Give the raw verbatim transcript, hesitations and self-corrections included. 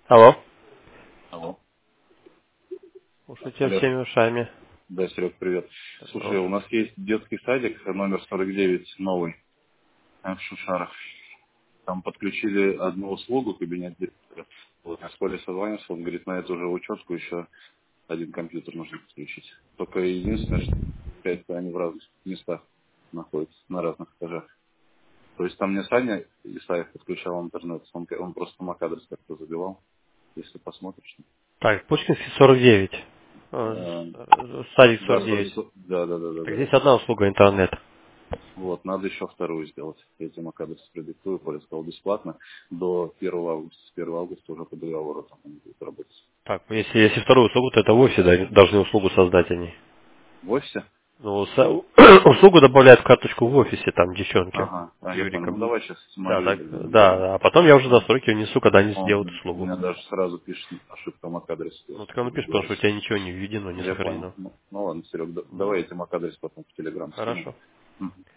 Алло. Алло. Слушайте Алло. всеми ушами. Да, Серег, привет. Слушай, Ну, у нас есть детский садик, номер сорок девять, новый, э, в Шушарах. Там подключили одну услугу, кабинет директора. Вот, я с Колей созвонился, он говорит, на эту же учетку еще один компьютер нужно подключить. Только единственное, что опять они в разных местах находятся, на разных этажах. То есть там не Саня Исаев подключал интернет, он, он просто MAC-адрес как-то забивал, если посмотришь. так, Пушкинский сорок девять. Э, Э, с- Садик Да, сорок со- девять. со- да, да, да, да, Так да. здесь одна услуга интернет. Вот, надо еще вторую сделать. Я тебе адрес продиктую, Коля сказал бесплатно. До первого августа. С первого августа уже по договору там они будут работать. Так, если, если вторую услугу, то это в офисе да, должны услугу создать они. В офисе? Ну, со- услугу добавляют в карточку в офисе, там, девчонки Ага, с а, я понял. Ну Юриком. давай сейчас Да, мою так, или да, твою. да. А потом я уже настройки внесу, когда они О, сделают у услугу. меня даже сразу пишет ошибка MAC-адрес, Ну, так оно грубо пишет, потому говоря. что у тебя ничего не введено, не Я понял. сохранено. Ну, ну ладно, Серег, да- М, давай я тебе MAC-адрес потом в Телеграм скину. Хорошо.